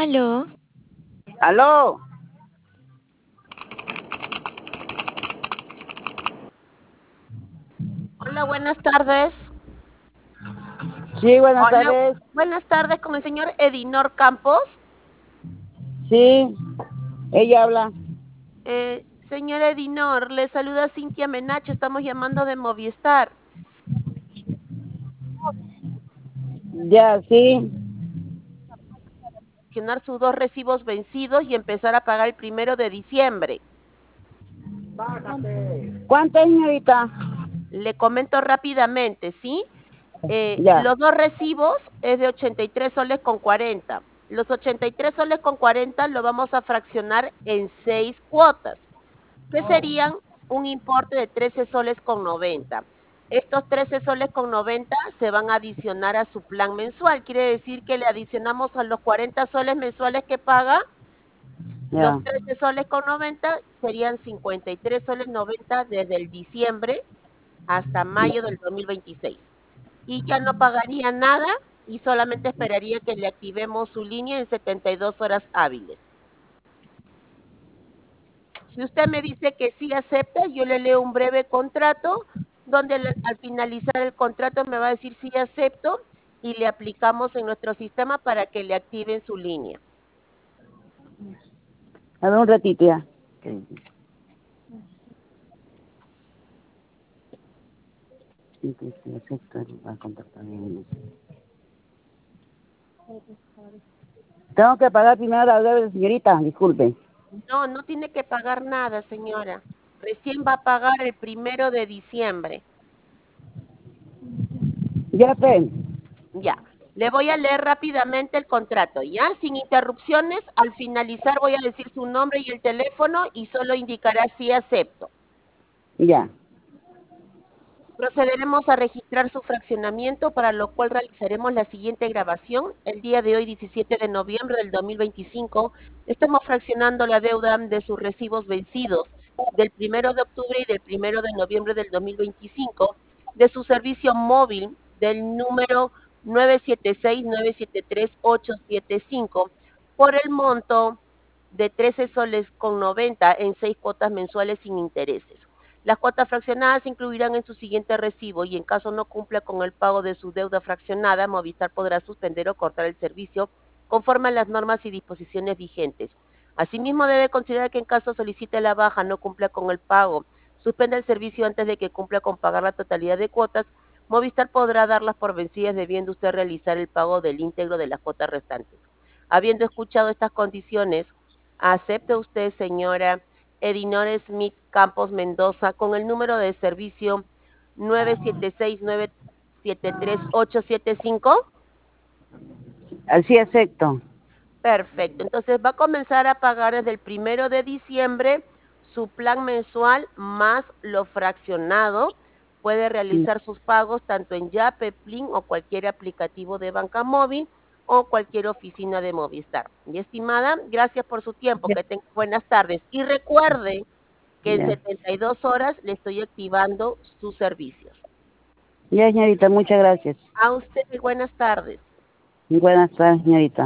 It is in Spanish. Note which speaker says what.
Speaker 1: Aló,
Speaker 2: Aló,
Speaker 3: Hola, buenas tardes.
Speaker 2: sí, buenas
Speaker 3: Hola,
Speaker 2: tardes.
Speaker 3: buenas tardes con el señor Edinor Campos.
Speaker 2: Sí, ella habla.
Speaker 3: Señor Edinor, le saluda Cintia Menacho, estamos llamando de Movistar.
Speaker 2: Ya, sí.
Speaker 3: Gestionar sus dos recibos vencidos y empezar a pagar el 1 de diciembre.
Speaker 2: ¿Cuánto es, señorita?
Speaker 3: Le comento rápidamente, ¿sí?
Speaker 2: Ya,
Speaker 3: Los dos recibos es de 83 soles con 40. Los 83 soles con 40 lo vamos a fraccionar en 6 cuotas, que serían un importe de 13 soles con 90. Estos 13 soles con 90 se van a adicionar a su plan mensual. Quiere decir que le adicionamos a los 40 soles mensuales que paga, los
Speaker 2: ya,
Speaker 3: 13 soles con 90 serían 53 soles 90 desde el diciembre hasta mayo del 2026. Y ya no pagaría nada y solamente esperaría que le activemos su línea en 72 horas hábiles. Si usted me dice que sí acepta, yo le leo un breve contrato donde al finalizar el contrato me va a decir sí acepto y le aplicamos en nuestro sistema para que le activen su línea.
Speaker 2: a ver un ratito ya. Tengo que pagar primero la deuda, señorita, disculpe.
Speaker 3: No, no tiene que pagar nada, señora. Recién va a pagar el 1 de diciembre.
Speaker 2: Ya, pues,
Speaker 3: Ya, le voy a leer rápidamente el contrato, ¿ya? Sin interrupciones, al finalizar voy a decir su nombre y el teléfono y solo indicará si acepto.
Speaker 2: ya,
Speaker 3: Procederemos a registrar su fraccionamiento, para lo cual realizaremos la siguiente grabación. El día de hoy, 17 de noviembre del 2025, estamos fraccionando la deuda de sus recibos vencidos del 1 de octubre y del 1 de noviembre del 2025 de su servicio móvil del número 976-973-875 por el monto de 13 soles con 90 en 6 cuotas mensuales sin intereses. Las cuotas fraccionadas se incluirán en su siguiente recibo y en caso no cumpla con el pago de su deuda fraccionada, Movistar podrá suspender o cortar el servicio conforme a las normas y disposiciones vigentes. Asimismo, debe considerar que en caso solicite la baja, no cumpla con el pago, suspenda el servicio antes de que cumpla con pagar la totalidad de cuotas, Movistar podrá darlas por vencidas debiendo usted realizar el pago del íntegro de las cuotas restantes. Habiendo escuchado estas condiciones, ¿acepta usted, señora Edinor Smith Campos Mendoza, con el número de servicio 976-973-875?
Speaker 2: así acepto.
Speaker 3: Perfecto. Entonces va a comenzar a pagar desde el 1 de diciembre su plan mensual más lo fraccionado. Puede realizar sus pagos tanto en Yape, Plin o cualquier aplicativo de banca móvil o cualquier oficina de Movistar. Mi estimada, gracias por su tiempo. Que tenga buenas tardes. Y recuerde que en
Speaker 2: Ya,
Speaker 3: 72 horas le estoy activando sus servicios.
Speaker 2: ya, señorita, muchas gracias.
Speaker 3: A usted, buenas tardes.
Speaker 2: Buenas tardes, señorita.